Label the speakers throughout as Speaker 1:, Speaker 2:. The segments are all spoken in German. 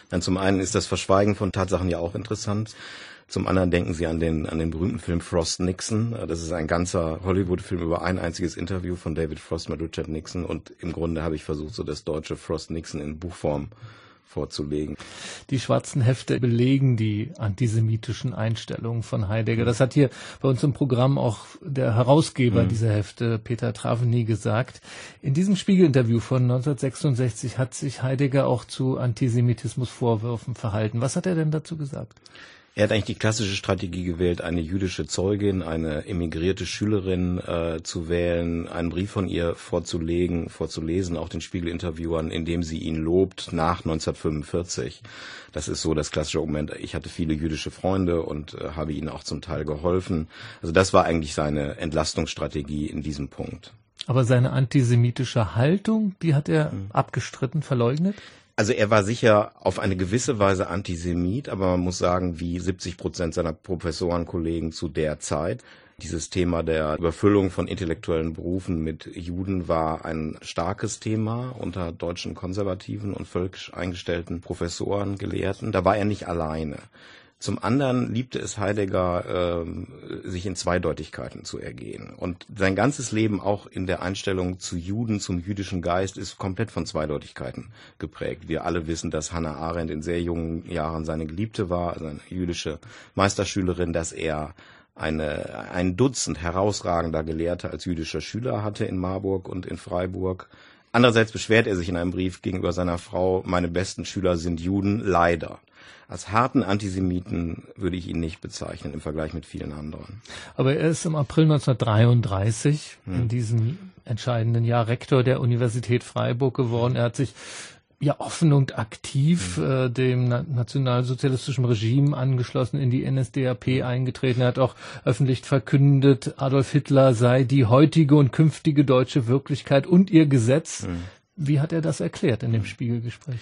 Speaker 1: Dann zum einen ist das Verschweigen von Tatsachen ja auch interessant. Zum anderen denken Sie an den berühmten Film Frost Nixon. Das ist ein ganzer Hollywood-Film über ein einziges Interview von David Frost mit Richard Nixon. Und im Grunde habe ich versucht, so das deutsche Frost Nixon in Buchform vorzulegen.
Speaker 2: Die schwarzen Hefte belegen die antisemitischen Einstellungen von Heidegger. Das hat hier bei uns im Programm auch der Herausgeber dieser Hefte, Peter Traveny, gesagt. In diesem Spiegel-Interview von 1966 hat sich Heidegger auch zu Antisemitismusvorwürfen verhalten. Was hat er denn dazu gesagt?
Speaker 1: Er hat eigentlich die klassische Strategie gewählt, eine jüdische Zeugin, eine emigrierte Schülerin zu wählen, einen Brief von ihr vorzulesen, auch den Spiegel-Interviewern, in dem sie ihn lobt nach 1945. Das ist so das klassische Argument. Ich hatte viele jüdische Freunde und habe ihnen auch zum Teil geholfen. Also das war eigentlich seine Entlastungsstrategie in diesem Punkt.
Speaker 2: Aber seine antisemitische Haltung, die hat er abgestritten, verleugnet?
Speaker 1: Also er war sicher auf eine gewisse Weise Antisemit, aber man muss sagen, wie 70% seiner Professorenkollegen zu der Zeit. Dieses Thema der Überfüllung von intellektuellen Berufen mit Juden war ein starkes Thema unter deutschen konservativen und völkisch eingestellten Professoren, Gelehrten. Da war er nicht alleine. Zum anderen liebte es Heidegger, sich in Zweideutigkeiten zu ergehen. Und sein ganzes Leben, auch in der Einstellung zu Juden, zum jüdischen Geist, ist komplett von Zweideutigkeiten geprägt. Wir alle wissen, dass Hannah Arendt in sehr jungen Jahren seine Geliebte war, also eine jüdische Meisterschülerin, dass er ein Dutzend herausragender Gelehrte als jüdischer Schüler hatte in Marburg und in Freiburg. Andererseits beschwert er sich in einem Brief gegenüber seiner Frau, meine besten Schüler sind Juden, leider. Als harten Antisemiten würde ich ihn nicht bezeichnen im Vergleich mit vielen anderen.
Speaker 2: Aber er ist im April 1933 in diesem entscheidenden Jahr Rektor der Universität Freiburg geworden. Er hat sich ja offen und aktiv dem nationalsozialistischen Regime angeschlossen, in die NSDAP eingetreten. Er hat auch öffentlich verkündet, Adolf Hitler sei die heutige und künftige deutsche Wirklichkeit und ihr Gesetz. Wie hat er das erklärt in dem Spiegelgespräch?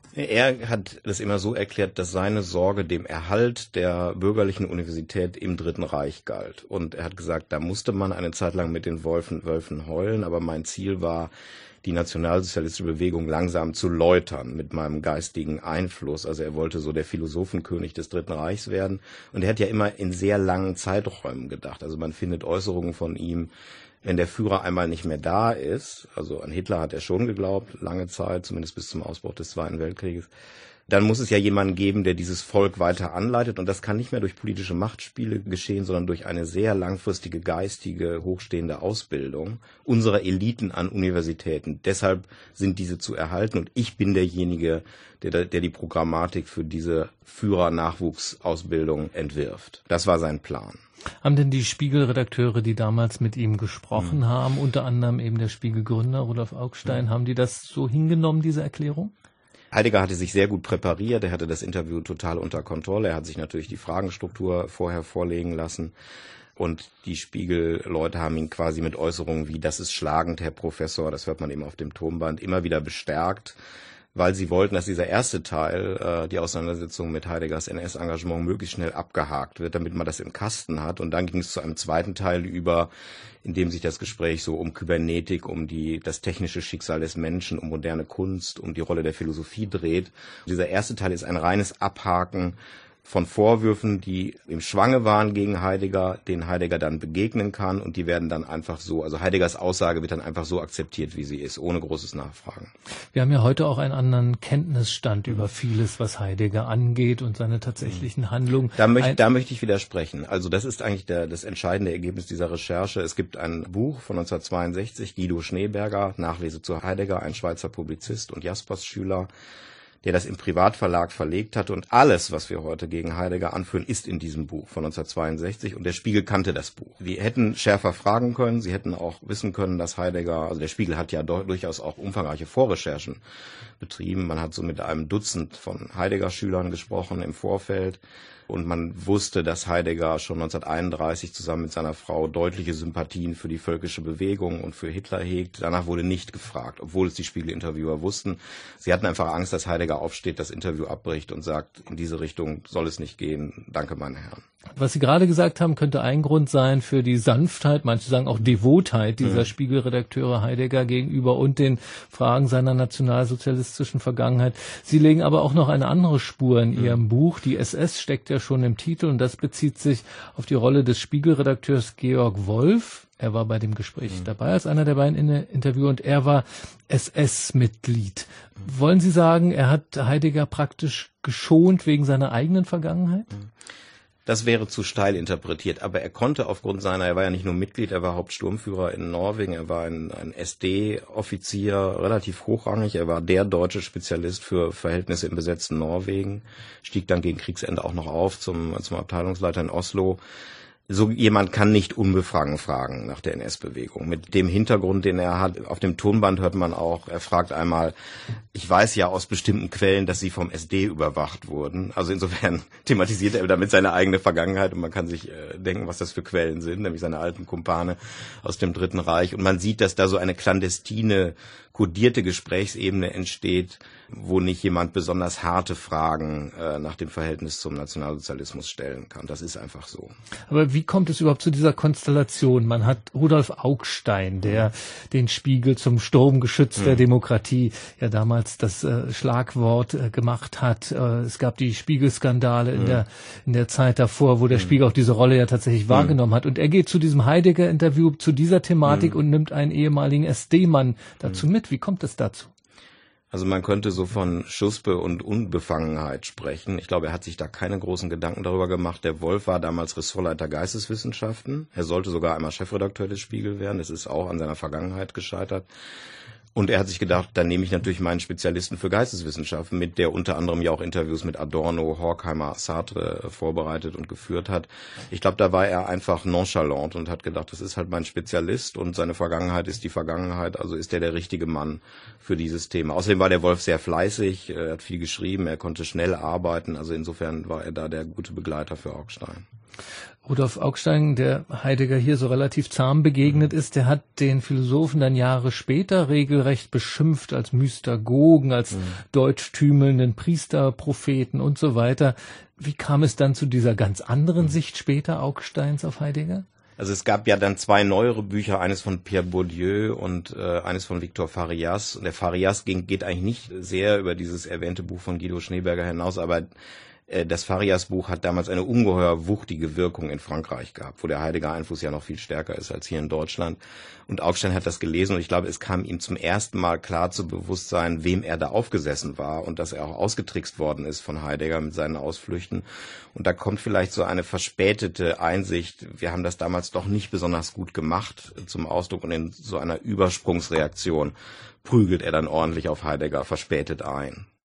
Speaker 1: Er hat das immer so erklärt, dass seine Sorge dem Erhalt der bürgerlichen Universität im Dritten Reich galt. Und er hat gesagt, da musste man eine Zeit lang mit den Wölfen heulen, aber mein Ziel war, die nationalsozialistische Bewegung langsam zu läutern mit meinem geistigen Einfluss. Also er wollte so der Philosophenkönig des Dritten Reichs werden. Und er hat ja immer in sehr langen Zeiträumen gedacht. Also man findet Äußerungen von ihm, wenn der Führer einmal nicht mehr da ist, also an Hitler hat er schon geglaubt, lange Zeit, zumindest bis zum Ausbruch des Zweiten Weltkrieges, dann muss es ja jemanden geben, der dieses Volk weiter anleitet. Und das kann nicht mehr durch politische Machtspiele geschehen, sondern durch eine sehr langfristige, geistige, hochstehende Ausbildung unserer Eliten an Universitäten. Deshalb sind diese zu erhalten. Und ich bin derjenige, der die Programmatik für diese Führer-Nachwuchsausbildung entwirft. Das war sein Plan.
Speaker 2: Haben denn die Spiegelredakteure, die damals mit ihm gesprochen haben, unter anderem eben der Spiegelgründer Rudolf Augstein, haben die das so hingenommen, diese Erklärung?
Speaker 1: Heidegger hatte sich sehr gut präpariert, er hatte das Interview total unter Kontrolle, er hat sich natürlich die Fragenstruktur vorher vorlegen lassen und die Spiegelleute haben ihn quasi mit Äußerungen wie, das ist schlagend, Herr Professor, das hört man eben auf dem Tonband, immer wieder bestärkt, weil sie wollten, dass dieser erste Teil, die Auseinandersetzung mit Heideggers NS-Engagement, möglichst schnell abgehakt wird, damit man das im Kasten hat. Und dann ging es zu einem zweiten Teil über, in dem sich das Gespräch so um Kybernetik, um das technische Schicksal des Menschen, um moderne Kunst, um die Rolle der Philosophie dreht. Und dieser erste Teil ist ein reines Abhaken von Vorwürfen, die im Schwange waren gegen Heidegger, denen Heidegger dann begegnen kann und die werden dann einfach so, also Heideggers Aussage wird dann einfach so akzeptiert, wie sie ist, ohne großes Nachfragen.
Speaker 2: Wir haben ja heute auch einen anderen Kenntnisstand über vieles, was Heidegger angeht und seine tatsächlichen Handlungen.
Speaker 1: Da möchte ich widersprechen. Also das ist eigentlich das entscheidende Ergebnis dieser Recherche. Es gibt ein Buch von 1962, Guido Schneeberger, Nachlese zu Heidegger, ein Schweizer Publizist und Jaspers-Schüler, der das im Privatverlag verlegt hatte. Und alles, was wir heute gegen Heidegger anführen, ist in diesem Buch von 1962. Und der Spiegel kannte das Buch. Wir hätten schärfer fragen können. Sie hätten auch wissen können, dass Heidegger, also der Spiegel hat ja durchaus auch umfangreiche Vorrecherchen betrieben. Man hat so mit einem Dutzend von Heidegger-Schülern gesprochen im Vorfeld. Und man wusste, dass Heidegger schon 1931 zusammen mit seiner Frau deutliche Sympathien für die völkische Bewegung und für Hitler hegt. Danach wurde nicht gefragt, obwohl es die Spiegel-Interviewer wussten. Sie hatten einfach Angst, dass Heidegger Heidegger aufsteht, das Interview abbricht und sagt, in diese Richtung soll es nicht gehen. Danke, meine Herren.
Speaker 2: Was Sie gerade gesagt haben, könnte ein Grund sein für die Sanftheit, manche sagen auch Devotheit dieser Spiegelredakteure Heidegger gegenüber und den Fragen seiner nationalsozialistischen Vergangenheit. Sie legen aber auch noch eine andere Spur in Ihrem Buch. Die SS steckt ja schon im Titel und das bezieht sich auf die Rolle des Spiegelredakteurs Georg Wolf. Er war bei dem Gespräch dabei als einer der beiden Interviewer und er war SS-Mitglied. Wollen Sie sagen, er hat Heidegger praktisch geschont wegen seiner eigenen Vergangenheit?
Speaker 1: Das wäre zu steil interpretiert, aber er konnte aufgrund er war ja nicht nur Mitglied, er war Hauptsturmführer in Norwegen, er war ein SD-Offizier, relativ hochrangig, er war der deutsche Spezialist für Verhältnisse im besetzten Norwegen, stieg dann gegen Kriegsende auch noch auf zum Abteilungsleiter in Oslo. So jemand kann nicht unbefangen fragen nach der NS-Bewegung. Mit dem Hintergrund, den er hat, auf dem Tonband hört man auch, er fragt einmal, ich weiß ja aus bestimmten Quellen, dass Sie vom SD überwacht wurden. Also insofern thematisiert er damit seine eigene Vergangenheit und man kann sich denken, was das für Quellen sind, nämlich seine alten Kumpane aus dem Dritten Reich. Und man sieht, dass da so eine clandestine, kodierte Gesprächsebene entsteht, wo nicht jemand besonders harte Fragen nach dem Verhältnis zum Nationalsozialismus stellen kann. Das ist einfach so.
Speaker 2: Aber wie kommt es überhaupt zu dieser Konstellation? Man hat Rudolf Augstein, der den Spiegel zum Sturmgeschütz der Demokratie ja damals das Schlagwort gemacht hat. Es gab die Spiegelskandale in der Zeit davor, wo der Spiegel auch diese Rolle ja tatsächlich wahrgenommen hat. Und er geht zu diesem Heidegger-Interview, zu dieser Thematik und nimmt einen ehemaligen SD-Mann dazu mit. Wie kommt es dazu?
Speaker 1: Also man könnte so von Schuspe und Unbefangenheit sprechen. Ich glaube, er hat sich da keine großen Gedanken darüber gemacht. Der Wolf war damals Ressortleiter Geisteswissenschaften. Er sollte sogar einmal Chefredakteur des Spiegel werden. Das ist auch an seiner Vergangenheit gescheitert. Und er hat sich gedacht, dann nehme ich natürlich meinen Spezialisten für Geisteswissenschaften mit, der unter anderem ja auch Interviews mit Adorno, Horkheimer, Sartre vorbereitet und geführt hat. Ich glaube, da war er einfach nonchalant und hat gedacht, das ist halt mein Spezialist und seine Vergangenheit ist die Vergangenheit, also ist er der richtige Mann für dieses Thema. Außerdem war der Wolf sehr fleißig, er hat viel geschrieben, er konnte schnell arbeiten, also insofern war er da der gute Begleiter für Augstein.
Speaker 2: Rudolf Augstein, der Heidegger hier so relativ zahm begegnet ist, der hat den Philosophen dann Jahre später regelrecht beschimpft als Mystagogen, als deutschtümelnden Priesterpropheten und so weiter. Wie kam es dann zu dieser ganz anderen Sicht später Augsteins auf Heidegger?
Speaker 1: Also es gab ja dann zwei neuere Bücher, eines von Pierre Bourdieu und eines von Victor Farias. Und der Farias geht eigentlich nicht sehr über dieses erwähnte Buch von Guido Schneeberger hinaus, aber das Farias-Buch hat damals eine ungeheuer wuchtige Wirkung in Frankreich gehabt, wo der Heidegger-Einfluss ja noch viel stärker ist als hier in Deutschland. Und Augstein hat das gelesen und ich glaube, es kam ihm zum ersten Mal klar zu Bewusstsein, wem er da aufgesessen war und dass er auch ausgetrickst worden ist von Heidegger mit seinen Ausflüchten. Und da kommt vielleicht so eine verspätete Einsicht, wir haben das damals doch nicht besonders gut gemacht, zum Ausdruck und in so einer Übersprungsreaktion prügelt er dann ordentlich auf Heidegger verspätet ein.